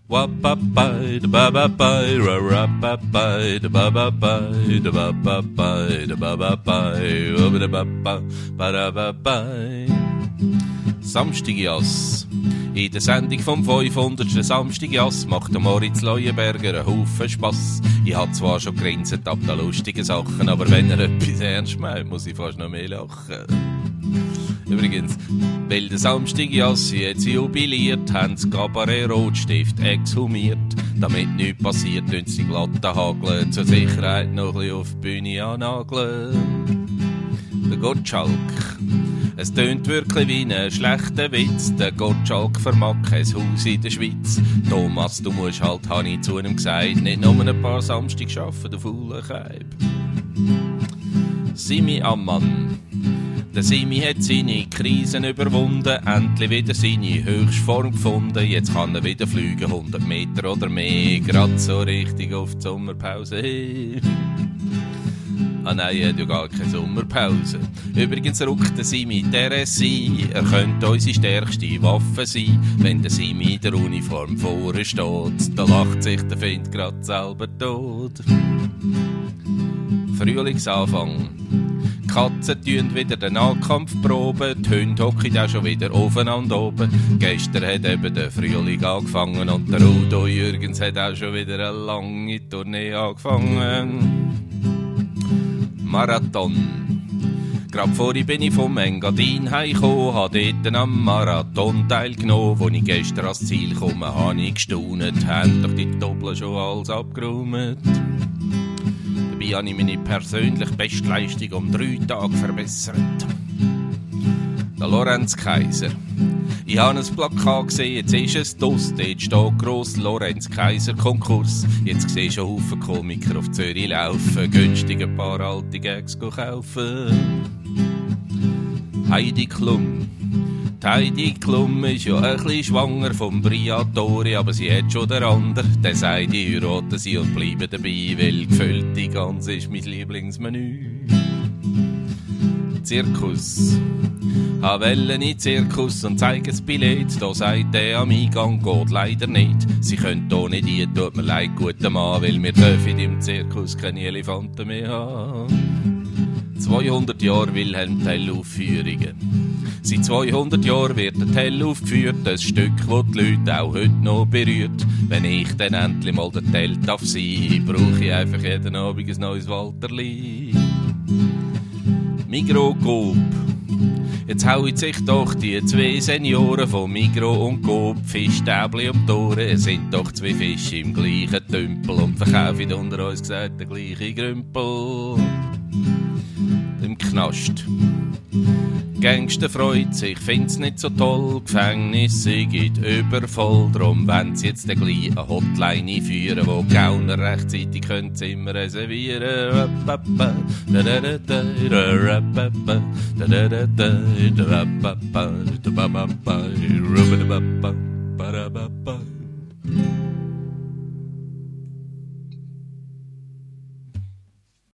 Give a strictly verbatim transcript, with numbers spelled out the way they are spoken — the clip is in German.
Wa-ba-ba, da-ba-ba-ba, ra-ra-ba-ba, da-ba-ba-ba, da-ba-ba-ba, da-ba-ba-ba, ra-ba-da-ba-ba, ba-da-ba-ba. Samstagjass. In der Sendung vom fünfhundertsten Samstagjass macht der Moritz Leuenberger einen Haufen Spass. Ich hab zwar schon gegrinset ab den lustigen Sachen, aber wenn er etwas ernst meint, muss ich fast noch mehr lachen. Übrigens, weil der Samstagjass jetzt jubiliert, haben sie Cabaret Rotstift exhumiert. Damit nichts passiert, tun sie glatte Hageln, zur Sicherheit noch ein bisschen auf die Bühne annageln. Der Gottschalk. Es tönt wirklich wie ein schlechter Witz. Der Gottschalk vermag kein Haus in der Schweiz. Thomas, du musst halt, habe ich zu ihm gesagt, nicht nur ein paar Samstag arbeiten, du fauler Keib. Simi Ammann. Der Simi hat seine Krisen überwunden, endlich wieder seine Höchstform gefunden. Jetzt kann er wieder fliegen, hundert Meter oder mehr, grad so richtig auf die Sommerpause. Hey. Ah nein, er hat ja gar keine Sommerpause. Übrigens ruckt der Simi der S I. Er könnte unsere stärkste Waffe sein. Wenn der Simi in der Uniform vorne steht, da lacht sich der Feind grad selber tot. Frühlingsanfang. Die Katzen tun wieder den Nahkampf proben, die Hunde hocken auch schon wieder aufeinander oben. Gestern hat eben der Frühling angefangen und der Udo Jürgens hat auch schon wieder eine lange Tournee angefangen. Marathon. Gerade vorhin bin ich vom Engadin heimgekommen, habe dort am Marathon teilgenommen. Als ich gestern ans Ziel komme, habe ich gestaunet, haben doch die Doppel schon alles abgeräumt. Dabei habe ich meine persönliche Bestleistung um drei Tage verbessert. Der Lorenz Kaiser. Ich habe ein Plakat gesehen, jetzt ist es draus. Dort steht gross Lorenz Kaiser Konkurs. Jetzt sehe ich schon Haufen Komiker auf Zürich laufen, günstig ein paar alte Gags kaufen. Heidi Klum. Die Heidi Klum ist ja ein bisschen schwanger vom Briatore, aber sie hat schon der andere. Der sagt, ich heirate sie und bleibe dabei, weil gefüllte Gans ist mein Lieblingsmenü. Zirkus. Ha wellen in Zirkus und zeig das Billett. Da sagt der am Eingang, geht leider nicht. Sie können hier nicht rein, tut mir leid, guter Mann, weil wir dürfen im Zirkus keine Elefanten mehr haben. zweihundert Jahre Wilhelm Tell Aufführungen. Seit zweihundert Jahren wird der Tell aufgeführt, ein Stück, das die Leute auch heute noch berührt. Wenn ich dann endlich mal der Tell darf sein, brauche ich einfach jeden Abend ein neues Walterli. Migros Coop. Jetzt hauen sich doch die zwei Senioren von Migros und Coop Fischstäbli um die Ohren. Es sind doch zwei Fische im gleichen Tümpel und verkaufen unter uns gesagt den gleichen Grümpel. Im Knast. Gangster freut sich, find's nicht so toll, Gefängnisse gibt übervoll, drum wollen sie jetzt gleich eine Hotline einführen, wo Gauner rechtzeitig können Zimmer reservieren. Ba-da-ba-ba